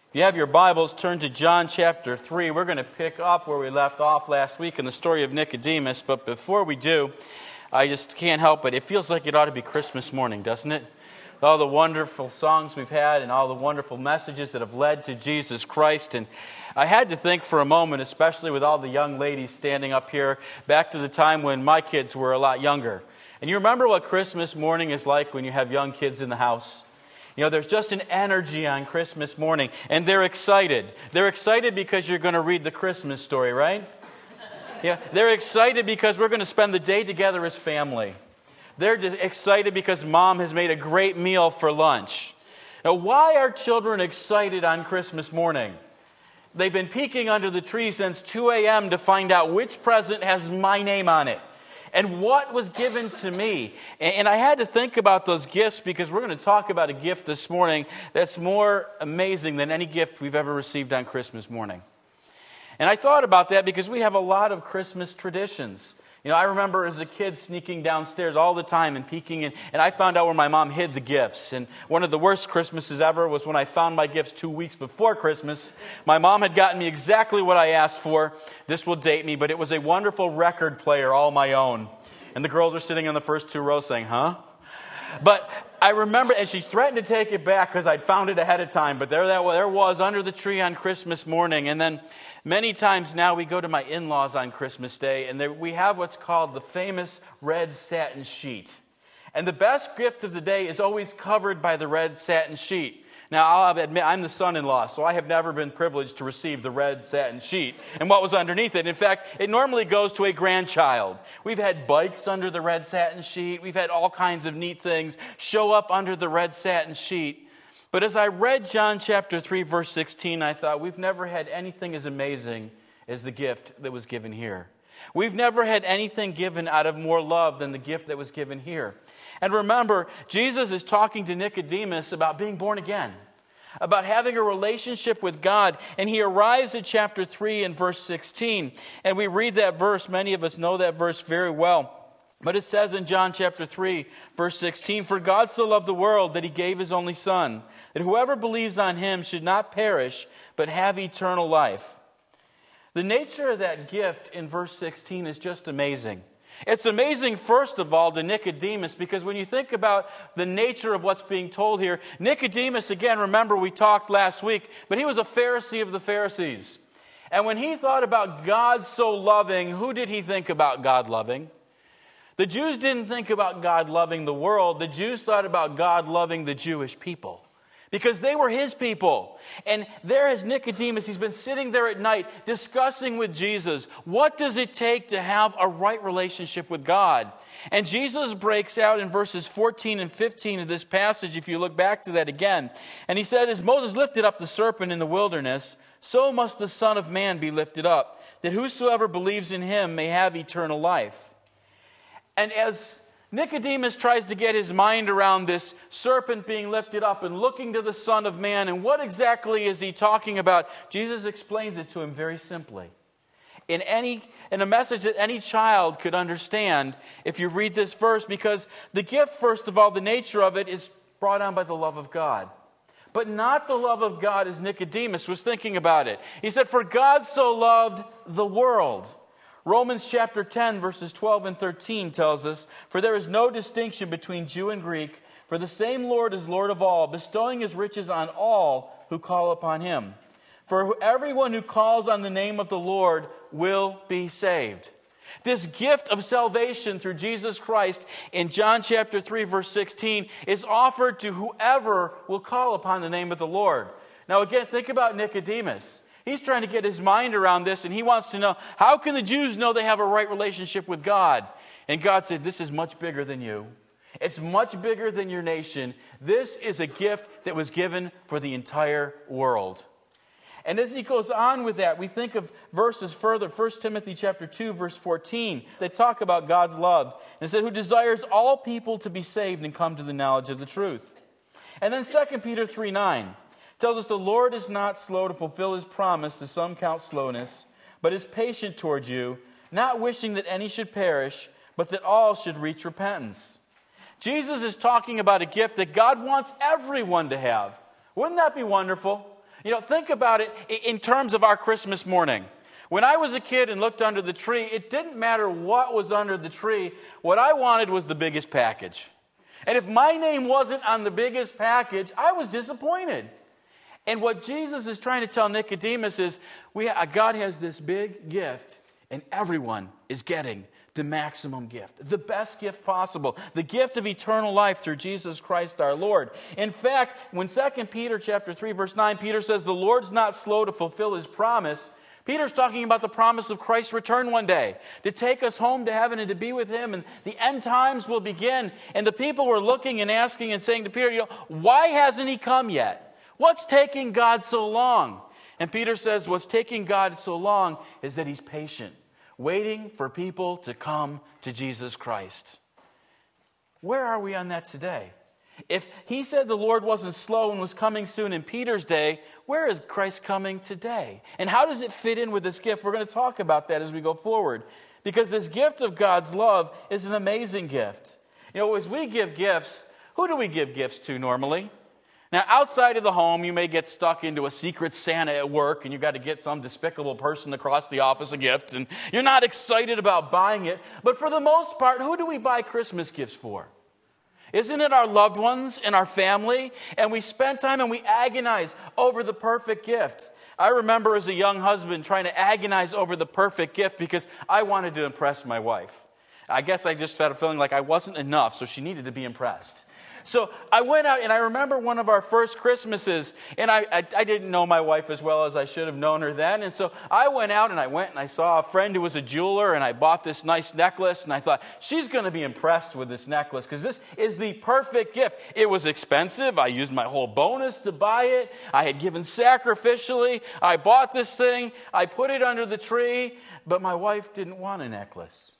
If you have your Bibles, turn to John chapter 3. We're going to pick up where we left off last week in the story of Nicodemus. But before we do, I just can't help it. It feels like it ought to be Christmas morning, doesn't it? With all the wonderful songs we've had and all the wonderful messages that have led to Jesus Christ. And I had to think for a moment, especially with all the young ladies standing up here, back to the time when my kids were a lot younger. And you remember what Christmas morning is like when you have young kids in the house? You know, there's just an energy on Christmas morning, and they're excited. They're excited because you're going to read the Christmas story, right? Yeah, they're excited because we're going to spend the day together as family. They're excited because Mom has made a great meal for lunch. Now, why are children excited on Christmas morning? They've been peeking under the tree since 2 a.m. to find out which present has my name on it. And what was given to me. And I had to think about those gifts because we're going to talk about a gift this morning that's more amazing than any gift we've ever received on Christmas morning. And I thought about that because we have a lot of Christmas traditions. You know, I remember as a kid sneaking downstairs all the time and peeking in, and I found out where my mom hid the gifts. And one of the worst Christmases ever was when I found my gifts 2 weeks before Christmas. My mom had gotten me exactly what I asked for. This will date me, but it was a wonderful record player all my own. And the girls are sitting in the first 2 rows saying, huh? But I remember, and she threatened to take it back because I'd found it ahead of time. But there was under the tree on Christmas morning. And then many times now we go to my in-laws on Christmas Day, and we have what's called the famous red satin sheet. And the best gift of the day is always covered by the red satin sheet. Now, I'll admit, I'm the son-in-law, so I have never been privileged to receive the red satin sheet and what was underneath it. In fact, it normally goes to a grandchild. We've had bikes under the red satin sheet. We've had all kinds of neat things show up under the red satin sheet. But as I read John chapter 3, verse 16, I thought, we've never had anything as amazing as the gift that was given here. We've never had anything given out of more love than the gift that was given here. And remember, Jesus is talking to Nicodemus about being born again, about having a relationship with God. And he arrives at chapter 3 and verse 16. And we read that verse. Many of us know that verse very well. But it says in John chapter 3, verse 16, "For God so loved the world that he gave his only Son, that whoever believes on him should not perish, but have eternal life." The nature of that gift in verse 16 is just amazing. It's amazing, first of all, to Nicodemus, because when you think about the nature of what's being told here, Nicodemus, again, remember we talked last week, but he was a Pharisee of the Pharisees. And when he thought about God so loving, who did he think about God loving? The Jews didn't think about God loving the world. The Jews thought about God loving the Jewish people, because they were his people. And there is Nicodemus. He's been sitting there at night discussing with Jesus, what does it take to have a right relationship with God? And Jesus breaks out in verses 14 and 15 of this passage, if you look back to that again. And he said, "As Moses lifted up the serpent in the wilderness, so must the Son of Man be lifted up, that whosoever believes in him may have eternal life." And as Nicodemus tries to get his mind around this serpent being lifted up and looking to the Son of Man, and what exactly is he talking about? Jesus explains it to him very simply. In a message that any child could understand if you read this verse, because the gift, first of all, the nature of it is brought on by the love of God. But not the love of God as Nicodemus was thinking about it. He said, "For God so loved the world." Romans chapter 10, verses 12 and 13 tells us, "For there is no distinction between Jew and Greek, for the same Lord is Lord of all, bestowing his riches on all who call upon him. For everyone who calls on the name of the Lord will be saved." This gift of salvation through Jesus Christ in John chapter 3, verse 16 is offered to whoever will call upon the name of the Lord. Now again, think about Nicodemus. He's trying to get his mind around this, and he wants to know, how can the Jews know they have a right relationship with God? And God said, this is much bigger than you. It's much bigger than your nation. This is a gift that was given for the entire world. And as he goes on with that, we think of verses further, 1 Timothy chapter 2, verse 14, that talk about God's love. And it said, "Who desires all people to be saved and come to the knowledge of the truth." And then 2 Peter 3:9 tells us, "The Lord is not slow to fulfill his promise, as some count slowness, but is patient towards you, not wishing that any should perish, but that all should reach repentance." Jesus is talking about a gift that God wants everyone to have. Wouldn't that be wonderful? Think about it in terms of our Christmas morning. When I was a kid and looked under the tree, it didn't matter what was under the tree. What I wanted was the biggest package. And if my name wasn't on the biggest package, I was disappointed. And what Jesus is trying to tell Nicodemus is, God has this big gift, and everyone is getting the maximum gift, the best gift possible, the gift of eternal life through Jesus Christ our Lord. In fact, when 2 Peter chapter 3, verse 9, Peter says, the Lord's not slow to fulfill his promise. Peter's talking about the promise of Christ's return one day, to take us home to heaven and to be with him, and the end times will begin. And the people were looking and asking and saying to Peter, why hasn't he come yet? What's taking God so long? And Peter says, what's taking God so long is that he's patient, waiting for people to come to Jesus Christ. Where are we on that today? If he said the Lord wasn't slow and was coming soon in Peter's day, where is Christ coming today? And how does it fit in with this gift? We're going to talk about that as we go forward. Because this gift of God's love is an amazing gift. As we give gifts, who do we give gifts to normally? Now, outside of the home, you may get stuck into a secret Santa at work, and you've got to get some despicable person across the office a gift, and you're not excited about buying it. But for the most part, who do we buy Christmas gifts for? Isn't it our loved ones and our family? And we spend time and we agonize over the perfect gift. I remember as a young husband trying to agonize over the perfect gift because I wanted to impress my wife. I guess I just had a feeling like I wasn't enough, so she needed to be impressed. So I went out, and I remember one of our first Christmases, and I didn't know my wife as well as I should have known her then. And so I went out, and I saw a friend who was a jeweler, and I bought this nice necklace, and I thought, she's going to be impressed with this necklace, because this is the perfect gift. It was expensive. I used my whole bonus to buy it. I had given sacrificially. I bought this thing. I put it under the tree, but my wife didn't want a necklace.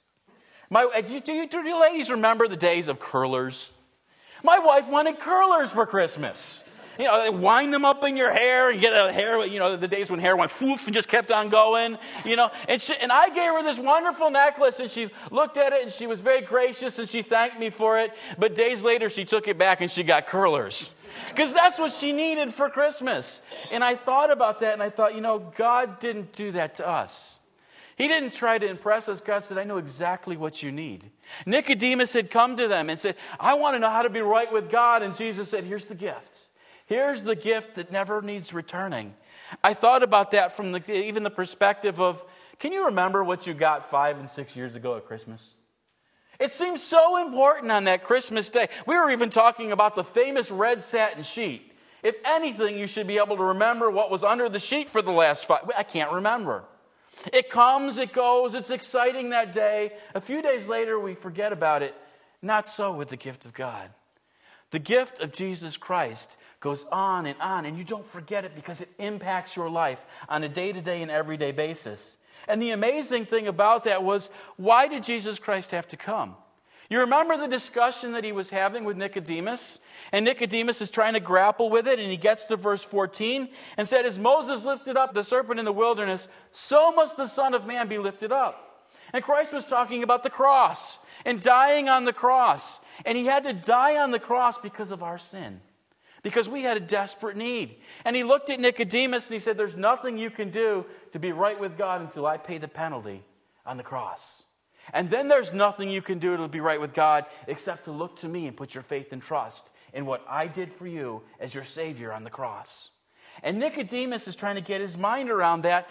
Do you ladies remember the days of curlers? My wife wanted curlers for Christmas. They wind them up in your hair and get a hair, the days when hair went whoof and just kept on going, And I gave her this wonderful necklace, and she looked at it, and she was very gracious, and she thanked me for it. But days later, she took it back, and she got curlers. Because that's what she needed for Christmas. And I thought about that, and I thought, God didn't do that to us. He didn't try to impress us. God said, I know exactly what you need. Nicodemus had come to them and said, I want to know how to be right with God. And Jesus said, here's the gift. Here's the gift that never needs returning. I thought about that from even the perspective of, can you remember what you got 5 and 6 years ago at Christmas? It seems so important on that Christmas day. We were even talking about the famous red satin sheet. If anything, you should be able to remember what was under the sheet for the last 5. I can't remember. It comes, it goes, it's exciting that day. A few days later, we forget about it. Not so with the gift of God. The gift of Jesus Christ goes on, and you don't forget it because it impacts your life on a day-to-day and everyday basis. And the amazing thing about that was, why did Jesus Christ have to come? You remember the discussion that he was having with Nicodemus? And Nicodemus is trying to grapple with it, and he gets to verse 14 and said, as Moses lifted up the serpent in the wilderness, so must the Son of Man be lifted up. And Christ was talking about the cross and dying on the cross. And he had to die on the cross because of our sin, because we had a desperate need. And he looked at Nicodemus and he said, there's nothing you can do to be right with God until I pay the penalty on the cross. And then there's nothing you can do to be right with God except to look to me and put your faith and trust in what I did for you as your Savior on the cross. And Nicodemus is trying to get his mind around that.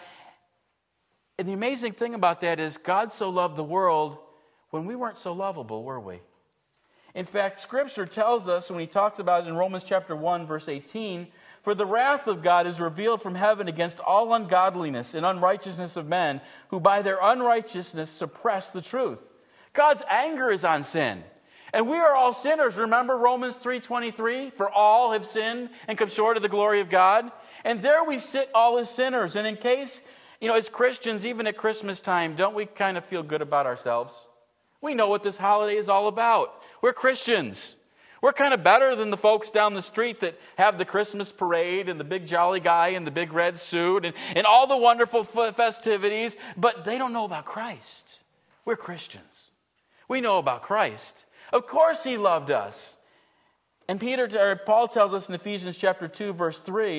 And the amazing thing about that is God so loved the world when we weren't so lovable, were we? In fact, Scripture tells us, when he talks about it in Romans chapter 1, verse 18, for the wrath of God is revealed from heaven against all ungodliness and unrighteousness of men, who by their unrighteousness suppress the truth. God's anger is on sin. And we are all sinners. Remember Romans 3:23? For all have sinned and come short of the glory of God. And there we sit all as sinners. And in case, as Christians, even at Christmas time, don't we kind of feel good about ourselves? We know what this holiday is all about. We're Christians. We're kind of better than the folks down the street that have the Christmas parade and the big jolly guy in the big red suit and all the wonderful festivities, but they don't know about Christ. We're Christians. We know about Christ. Of course he loved us. And Paul tells us in Ephesians chapter 2, verse 3,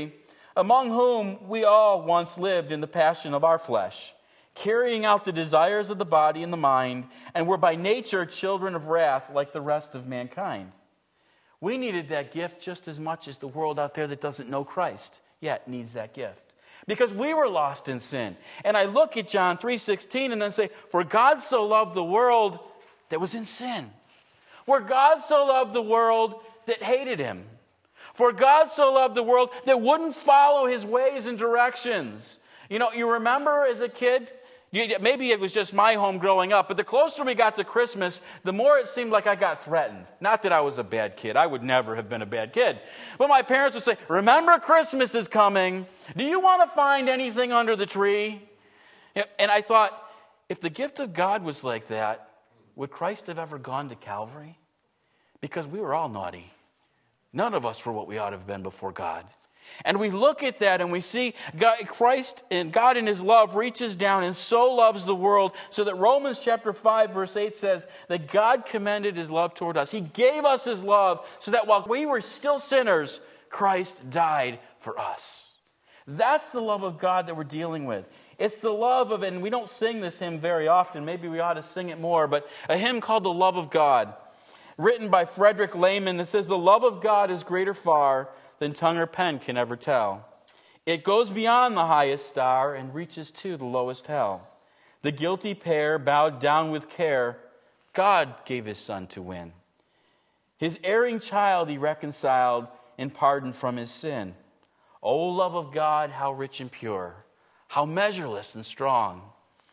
among whom we all once lived in the passion of our flesh, carrying out the desires of the body and the mind, and were by nature children of wrath like the rest of mankind. We needed that gift just as much as the world out there that doesn't know Christ yet needs that gift. Because we were lost in sin. And I look at John 3:16 and then say, for God so loved the world that was in sin. For God so loved the world that hated him. For God so loved the world that wouldn't follow his ways and directions. You remember as a kid, maybe it was just my home growing up, but the closer we got to Christmas, the more it seemed like I got threatened. Not that I was a bad kid. I would never have been a bad kid. But my parents would say, remember Christmas is coming. Do you want to find anything under the tree? And I thought, if the gift of God was like that, would Christ have ever gone to Calvary? Because we were all naughty. None of us were what we ought to have been before God. And we look at that and we see Christ and God in his love reaches down and so loves the world so that Romans chapter 5 verse 8 says that God commended his love toward us. He gave us his love so that while we were still sinners, Christ died for us. That's the love of God that we're dealing with. It's the love of, and we don't sing this hymn very often, maybe we ought to sing it more, but a hymn called The Love of God, written by Frederick Lehman, that says, the love of God is greater far than tongue or pen can ever tell. It goes beyond the highest star and reaches to the lowest hell. The guilty pair bowed down with care, God gave his son to win. His erring child he reconciled in pardon from his sin. O love of God, how rich and pure, how measureless and strong.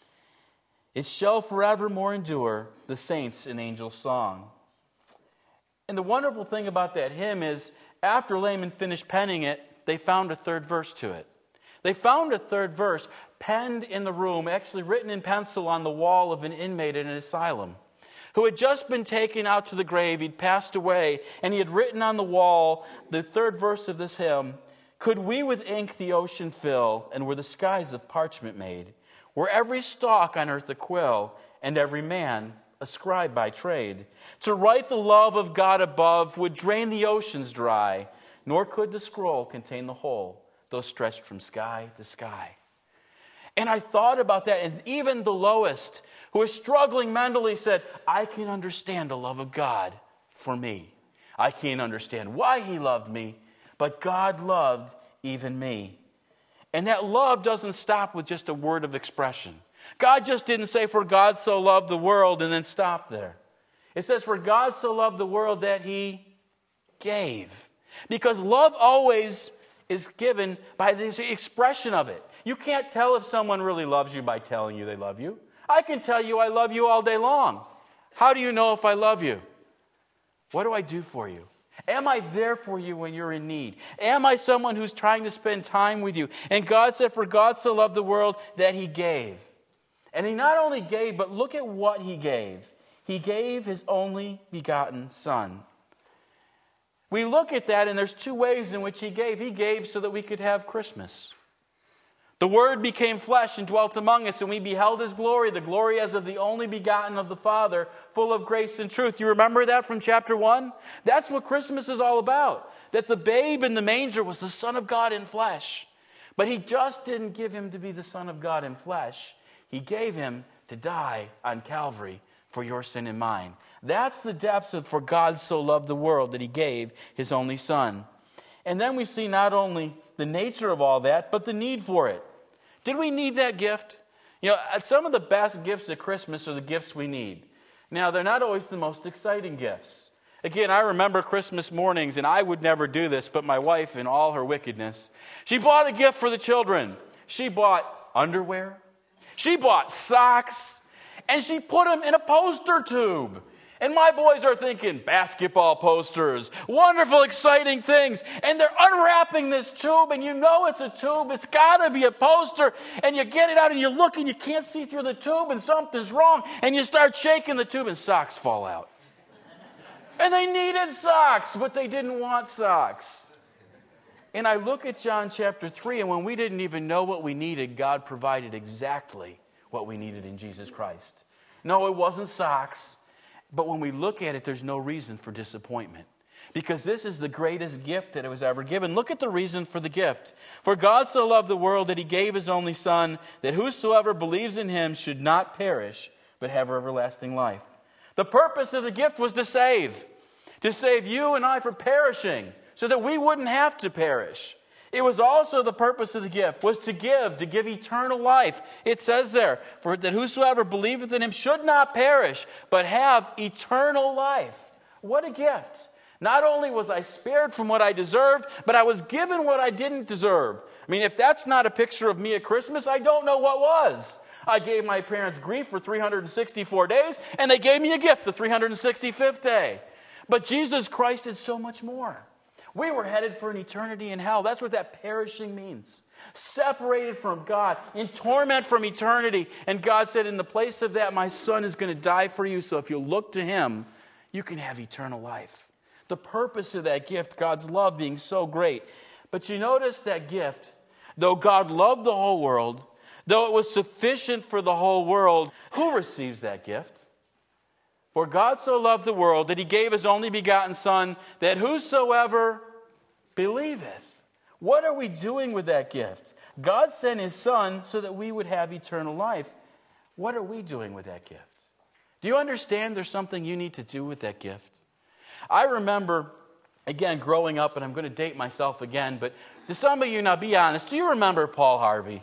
It shall forevermore endure, the saints' and angels' song. And the wonderful thing about that hymn is, after Lehman finished penning it, they found a third verse to it. They found a third verse penned in the room, actually written in pencil on the wall of an inmate in an asylum, who had just been taken out to the grave. He'd passed away, and he had written on the wall the third verse of this hymn, could we with ink the ocean fill, and were the skies of parchment made, were every stalk on earth a quill, and every man a scribe by trade, to write the love of God above would drain the oceans dry, nor could the scroll contain the whole, though stretched from sky to sky. And I thought about that, and even the lowest, who is struggling mentally, said, I can understand the love of God for me. I can't understand why he loved me, but God loved even me. And that love doesn't stop with just a word of expression. God just didn't say, for God so loved the world, and then stop there. It says, for God so loved the world that he gave. Because love always is given by the expression of it. You can't tell if someone really loves you by telling you they love you. I can tell you I love you all day long. How do you know if I love you? What do I do for you? Am I there for you when you're in need? Am I someone who's trying to spend time with you? And God said, for God so loved the world that he gave. And he not only gave, but look at what he gave. He gave his only begotten son. We look at that, and there's two ways in which he gave. He gave so that we could have Christmas. The Word became flesh and dwelt among us, and we beheld his glory, the glory as of the only begotten of the Father, full of grace and truth. You remember that from chapter 1? That's what Christmas is all about. That the babe in the manger was the Son of God in flesh. But he just didn't give him to be the Son of God in flesh. He gave him to die on Calvary for your sin and mine. That's the depths of for God so loved the world that he gave his only Son. And then we see not only the nature of all that, but the need for it. Did we need that gift? You know, some of the best gifts at Christmas are the gifts we need. Now, they're not always the most exciting gifts. Again, I remember Christmas mornings, and I would never do this, but my wife, in all her wickedness, she bought a gift for the children. She bought underwear. She bought socks. And she put them in a poster tube. And my boys are thinking, basketball posters, wonderful, exciting things. And they're unwrapping this tube, and you know it's a tube. It's got to be a poster. And you get it out, and you look, and you can't see through the tube, and something's wrong. And you start shaking the tube, and socks fall out. And they needed socks, but they didn't want socks. And I look at John chapter 3, and when we didn't even know what we needed, God provided exactly what we needed in Jesus Christ. No, it wasn't socks. But when we look at it, there's no reason for disappointment. because this is the greatest gift that was ever given. Look at the reason for the gift. For God so loved the world that he gave his only Son, that whosoever believes in him should not perish, but have everlasting life. The purpose of the gift was to save you and I from perishing, so that we wouldn't have to perish. It was also the purpose of the gift, was to give eternal life. It says there, for that whosoever believeth in him should not perish, but have eternal life. What a gift. Not only was I spared from what I deserved, but I was given what I didn't deserve. I mean, if that's not a picture of me at Christmas, I don't know what was. I gave my parents grief for 364 days, and they gave me a gift the 365th day. But Jesus Christ did so much more. We were headed for an eternity in hell. That's what that perishing means. Separated from God, in torment from eternity. And God said, in the place of that, my Son is going to die for you. So if you look to him, you can have eternal life. The purpose of that gift, God's love being so great. But you notice that gift, though God loved the whole world, though it was sufficient for the whole world, who receives that gift? For God so loved the world that he gave his only begotten Son, that whosoever believeth. What are we doing with that gift? God sent his Son so that we would have eternal life. What are we doing with that gift? Do you understand there's something you need to do with that gift? I remember, again, growing up, and I'm going to date myself again, but to some of you, now be honest, do you remember Paul Harvey?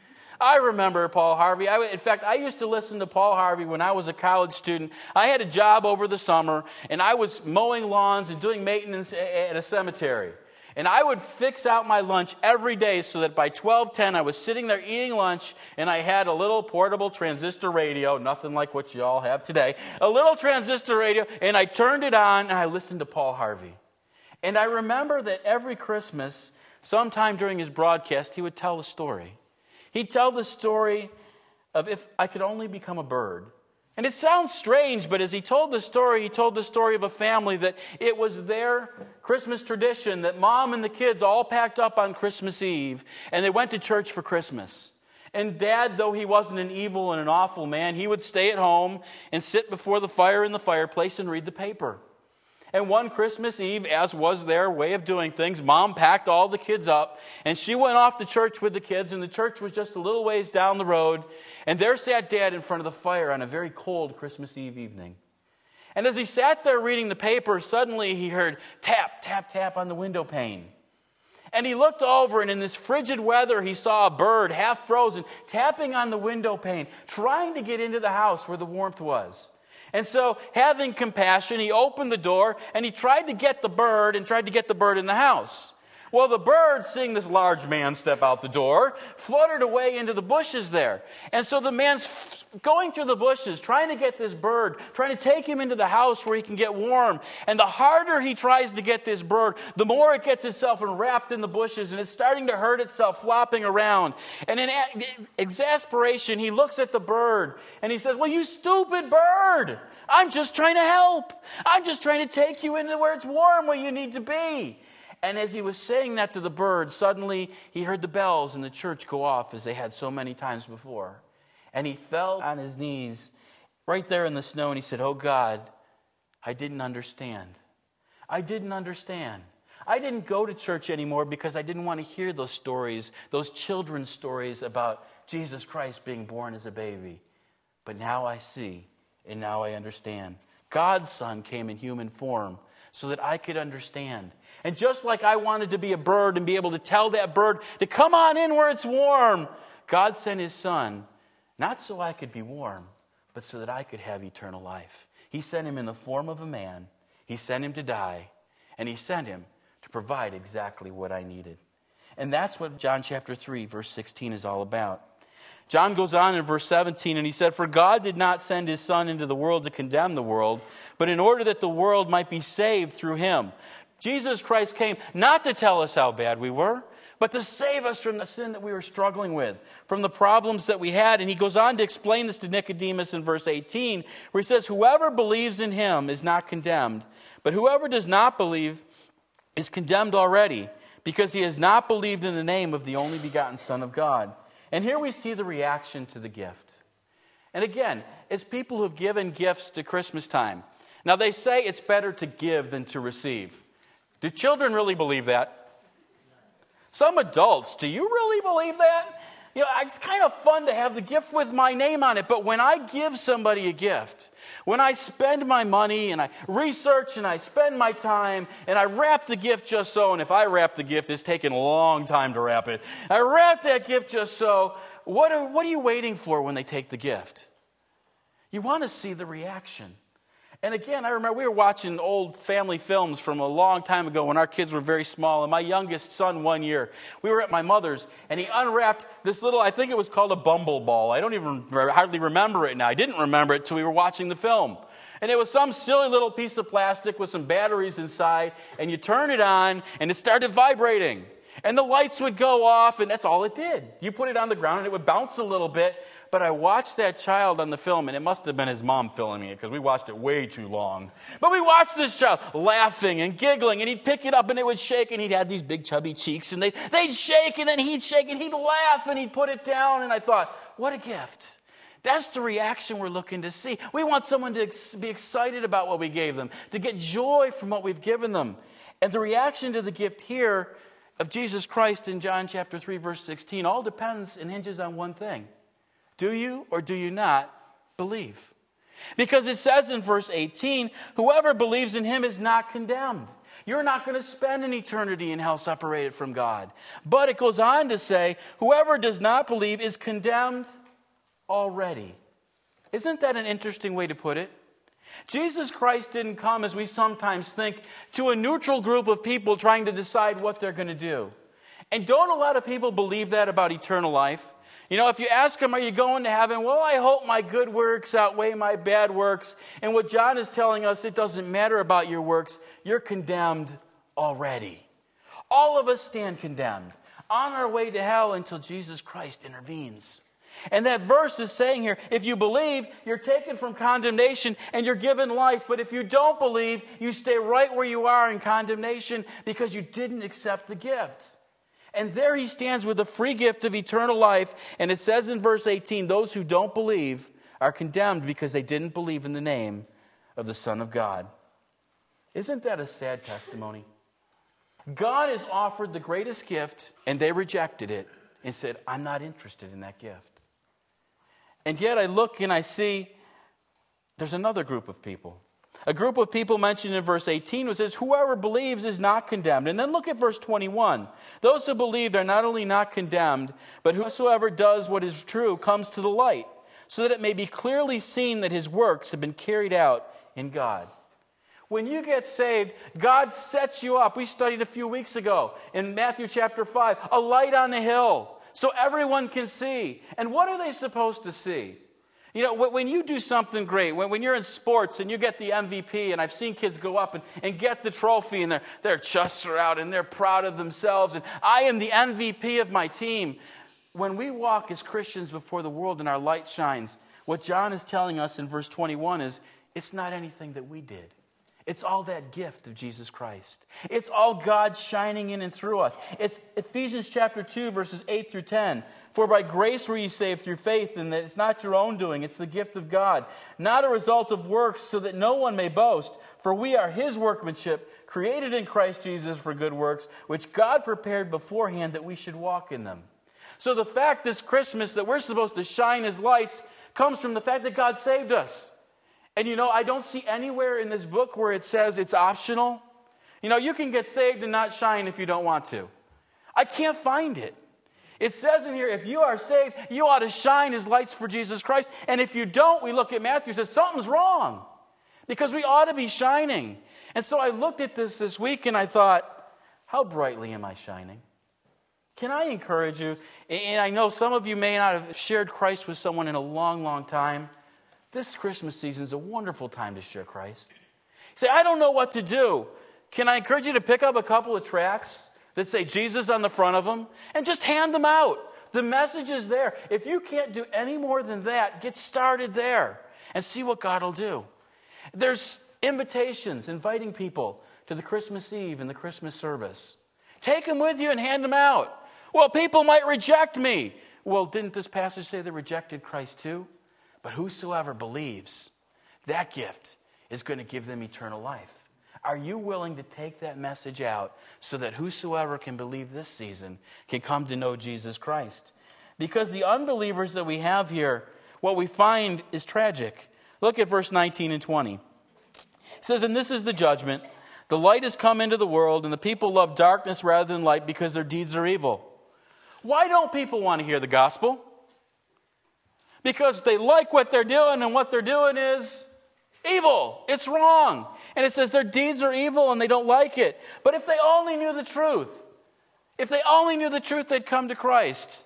I remember Paul Harvey. In fact, I used to listen to Paul Harvey when I was a college student. I had a job over the summer, and I was mowing lawns and doing maintenance at a cemetery. And I would fix out my lunch every day so that by 12:10 I was sitting there eating lunch, and I had a little portable transistor radio, nothing like what you all have today, a little transistor radio, and I turned it on and I listened to Paul Harvey. And I remember that every Christmas, sometime during his broadcast, he would tell a story. He'd tell the story of if I could only become a bird. And it sounds strange, but as he told the story of a family that it was their Christmas tradition that mom and the kids all packed up on Christmas Eve and they went to church for Christmas. And Dad, though he wasn't an evil and an awful man, he would stay at home and sit before the fire in the fireplace and read the paper. And one Christmas Eve, as was their way of doing things, Mom packed all the kids up, and she went off to church with the kids, and the church was just a little ways down the road, and there sat Dad in front of the fire on a very cold Christmas Eve evening. And as he sat there reading the paper, suddenly he heard tap, tap, tap on the window pane. And he looked over, and in this frigid weather, he saw a bird, half frozen, tapping on the window pane, trying to get into the house where the warmth was. And so, having compassion, he opened the door and he tried to get the bird in the house. Well, the bird, seeing this large man step out the door, fluttered away into the bushes there. And so the man's going through the bushes, trying to get this bird, trying to take him into the house where he can get warm. And the harder he tries to get this bird, the more it gets itself enwrapped in the bushes, and it's starting to hurt itself, flopping around. And in exasperation, he looks at the bird, and he says, "Well, you stupid bird, I'm just trying to help. I'm just trying to take you into where it's warm, where you need to be." And as he was saying that to the bird, suddenly he heard the bells in the church go off as they had so many times before. And he fell on his knees right there in the snow and he said, "Oh God, I didn't understand. I didn't understand. I didn't go to church anymore because I didn't want to hear those stories, those children's stories about Jesus Christ being born as a baby. But now I see and now I understand. God's Son came in human form so that I could understand. And just like I wanted to be a bird and be able to tell that bird to come on in where it's warm, God sent his Son, not so I could be warm, but so that I could have eternal life. He sent him in the form of a man. He sent him to die. And he sent him to provide exactly what I needed. And that's what John chapter 3, verse 16 is all about. John goes on in verse 17, and he said, "For God did not send his Son into the world to condemn the world, but in order that the world might be saved through him." Jesus Christ came not to tell us how bad we were, but to save us from the sin that we were struggling with, from the problems that we had. And he goes on to explain this to Nicodemus in verse 18, where he says, "Whoever believes in him is not condemned, but whoever does not believe is condemned already, because he has not believed in the name of the only begotten Son of God." And here we see the reaction to the gift. And again, it's people who've given gifts to Christmas time. Now they say it's better to give than to receive. Do children really believe that? Some adults, do you really believe that? It's kind of fun to have the gift with my name on it, but when I give somebody a gift, when I spend my money and I research and I spend my time and I wrap the gift just so, and if I wrap the gift, it's taken a long time to wrap it. I wrap that gift just so. What are you waiting for when they take the gift? You want to see the reaction. And again, I remember we were watching old family films from a long time ago when our kids were very small. And my youngest son, one year, we were at my mother's, and he unwrapped this little, I think it was called a bumble ball. I don't even hardly remember it now. I didn't remember it until we were watching the film. And it was some silly little piece of plastic with some batteries inside, and you turn it on, and it started vibrating. And the lights would go off, and that's all it did. You put it on the ground, and it would bounce a little bit. But I watched that child on the film, and it must have been his mom filming it because we watched it way too long. But we watched this child laughing and giggling, and he'd pick it up, and it would shake, and he'd have these big chubby cheeks, and they'd shake, and then he'd shake, and he'd laugh, and he'd put it down. And I thought, what a gift. That's the reaction we're looking to see. We want someone to be excited about what we gave them, to get joy from what we've given them. And the reaction to the gift here of Jesus Christ in John chapter 3, verse 16, all depends and hinges on one thing. Do you or do you not believe? Because it says in verse 18, whoever believes in him is not condemned. You're not going to spend an eternity in hell separated from God. But it goes on to say, whoever does not believe is condemned already. Isn't that an interesting way to put it? Jesus Christ didn't come, as we sometimes think, to a neutral group of people trying to decide what they're going to do. And don't a lot of people believe that about eternal life? If you ask them, are you going to heaven? Well, I hope my good works outweigh my bad works. And what John is telling us, it doesn't matter about your works. You're condemned already. All of us stand condemned on our way to hell until Jesus Christ intervenes. And that verse is saying here, if you believe, you're taken from condemnation and you're given life. But if you don't believe, you stay right where you are in condemnation because you didn't accept the gift. And there he stands with the free gift of eternal life. And it says in verse 18, those who don't believe are condemned because they didn't believe in the name of the Son of God. Isn't that a sad testimony? God has offered the greatest gift, and they rejected it and said, I'm not interested in that gift. And yet I look and I see there's another group of people. A group of people mentioned in verse 18 who says, whoever believes is not condemned. And then look at verse 21. Those who believe are not only not condemned, but whosoever does what is true comes to the light, so that it may be clearly seen that his works have been carried out in God. When you get saved, God sets you up. We studied a few weeks ago in Matthew chapter 5, a light on the hill, so everyone can see. And what are they supposed to see? When you do something great, when you're in sports and you get the MVP, and I've seen kids go up and get the trophy, and their chests are out and they're proud of themselves, and I am the MVP of my team. When we walk as Christians before the world and our light shines, what John is telling us in verse 21 is, it's not anything that we did. It's all that gift of Jesus Christ. It's all God shining in and through us. It's Ephesians chapter 2, verses 8 through 10. For by grace were ye saved through faith, and that it's not your own doing, it's the gift of God, not a result of works, so that no one may boast. For we are his workmanship, created in Christ Jesus for good works, which God prepared beforehand that we should walk in them. So the fact this Christmas that we're supposed to shine as lights comes from the fact that God saved us. And I don't see anywhere in this book where it says it's optional. You can get saved and not shine if you don't want to. I can't find it. It says in here, if you are saved, you ought to shine as lights for Jesus Christ. And if you don't, we look at Matthew and says, something's wrong. Because we ought to be shining. And so I looked at this week and I thought, how brightly am I shining? Can I encourage you? And I know some of you may not have shared Christ with someone in a long, long time. This Christmas season is a wonderful time to share Christ. You say, I don't know what to do. Can I encourage you to pick up a couple of tracts that say Jesus on the front of them and just hand them out? The message is there. If you can't do any more than that, get started there and see what God will do. There's invitations inviting people to the Christmas Eve and the Christmas service. Take them with you and hand them out. Well, people might reject me. Well, didn't this passage say they rejected Christ too? But whosoever believes, that gift is going to give them eternal life. Are you willing to take that message out so that whosoever can believe this season can come to know Jesus Christ? Because the unbelievers that we have here, what we find is tragic. Look at verse 19 and 20. It says, and this is the judgment. The light has come into the world, and the people love darkness rather than light because their deeds are evil. Why don't people want to hear the gospel? Because they like what they're doing, and what they're doing is evil. It's wrong. And it says their deeds are evil and they don't like it. But if they only knew the truth, they'd come to Christ.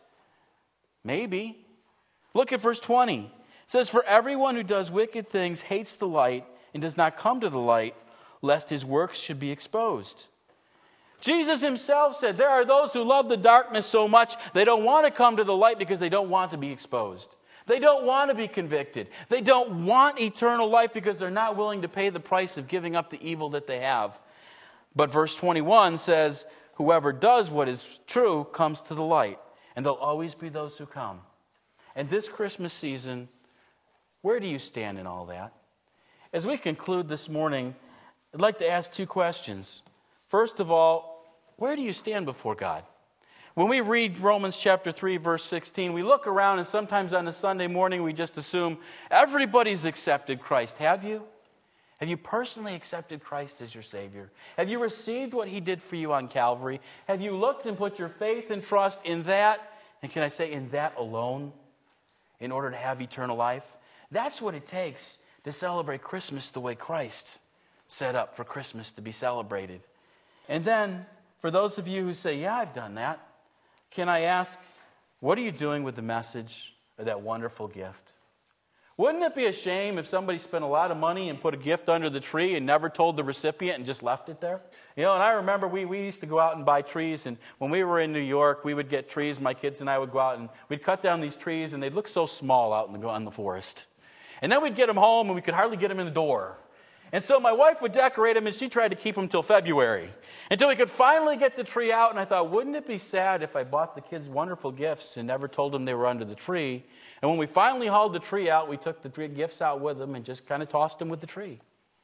Maybe. Look at verse 20. It says, for everyone who does wicked things hates the light and does not come to the light, lest his works should be exposed. Jesus himself said there are those who love the darkness so much they don't want to come to the light because they don't want to be exposed. They don't want to be convicted. They don't want eternal life because they're not willing to pay the price of giving up the evil that they have. But verse 21 says, whoever does what is true comes to the light, and there'll always be those who come. And this Christmas season, where do you stand in all that? As we conclude this morning, I'd like to ask two questions. First of all, where do you stand before God? When we read Romans chapter 3, verse 16, we look around and sometimes on a Sunday morning we just assume everybody's accepted Christ. Have you? Have you personally accepted Christ as your Savior? Have you received what He did for you on Calvary? Have you looked and put your faith and trust in that, and can I say in that alone, in order to have eternal life? That's what it takes to celebrate Christmas the way Christ set up for Christmas to be celebrated. And then, for those of you who say, yeah, I've done that, can I ask, what are you doing with the message of that wonderful gift? Wouldn't it be a shame if somebody spent a lot of money and put a gift under the tree and never told the recipient and just left it there? You know, and I remember we used to go out and buy trees, and when we were in New York, we would get trees. My kids and I would go out, and we'd cut down these trees, and they'd look so small out in the forest. And then we'd get them home, and we could hardly get them in the door. And so my wife would decorate them, and she tried to keep them till February, until we could finally get the tree out. And I thought, wouldn't it be sad if I bought the kids wonderful gifts and never told them they were under the tree? And when we finally hauled the tree out, we took the gifts out with them and just kind of tossed them with the tree.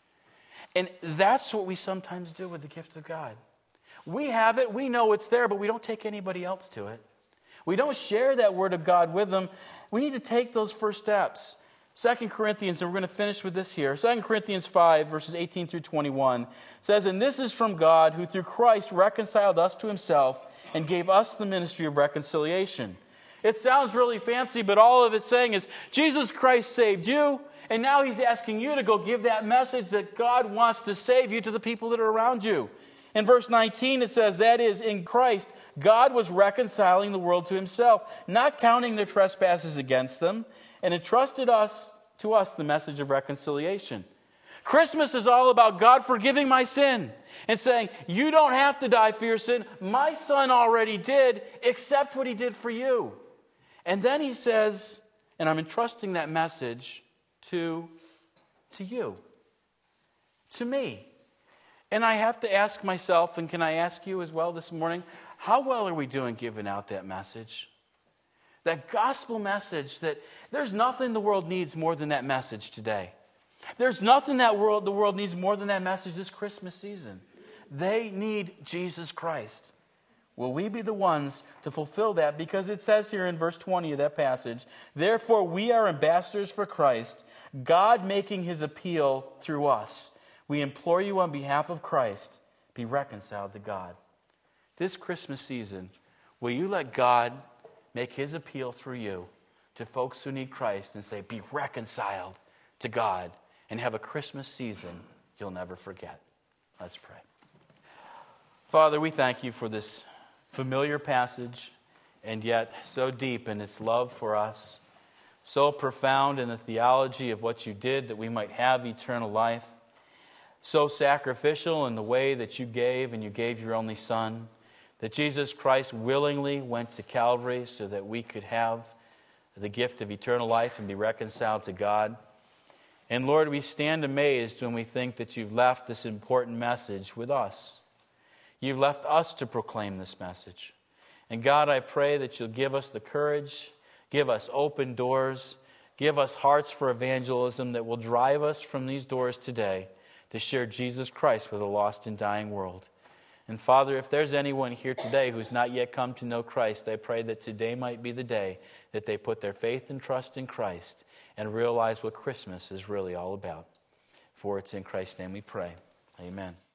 And that's what we sometimes do with the gift of God. We have it, we know it's there, but we don't take anybody else to it. We don't share that word of God with them. We need to take those first steps. 2 Corinthians, and we're going to finish with this here. 2 Corinthians 5, verses 18 through 21 says, and this is from God, who through Christ reconciled us to himself and gave us the ministry of reconciliation. It sounds really fancy, but all of it's saying is, Jesus Christ saved you, and now he's asking you to go give that message that God wants to save you to the people that are around you. In verse 19, it says, that is, in Christ, God was reconciling the world to himself, not counting their trespasses against them, and entrusted to us the message of reconciliation. Christmas is all about God forgiving my sin and saying, you don't have to die for your sin. My son already did. Accept what he did for you. And then he says, and I'm entrusting that message to you, to me. And I have to ask myself, and can I ask you as well this morning, how well are we doing giving out that message? That gospel message that there's nothing the world needs more than that message today. There's nothing the world needs more than that message this Christmas season. They need Jesus Christ. Will we be the ones to fulfill that? Because it says here in verse 20 of that passage, therefore we are ambassadors for Christ, God making his appeal through us. We implore you on behalf of Christ, be reconciled to God. This Christmas season, will you let God make his appeal through you to folks who need Christ and say, be reconciled to God, and have a Christmas season you'll never forget. Let's pray. Father, we thank you for this familiar passage, and yet so deep in its love for us, so profound in the theology of what you did that we might have eternal life, so sacrificial in the way that you gave, and you gave your only Son, that Jesus Christ willingly went to Calvary so that we could have the gift of eternal life and be reconciled to God. And Lord, we stand amazed when we think that you've left this important message with us. You've left us to proclaim this message. And God, I pray that you'll give us the courage, give us open doors, give us hearts for evangelism that will drive us from these doors today to share Jesus Christ with a lost and dying world. And Father, if there's anyone here today who's not yet come to know Christ, I pray that today might be the day that they put their faith and trust in Christ and realize what Christmas is really all about. For it's in Christ's name we pray. Amen.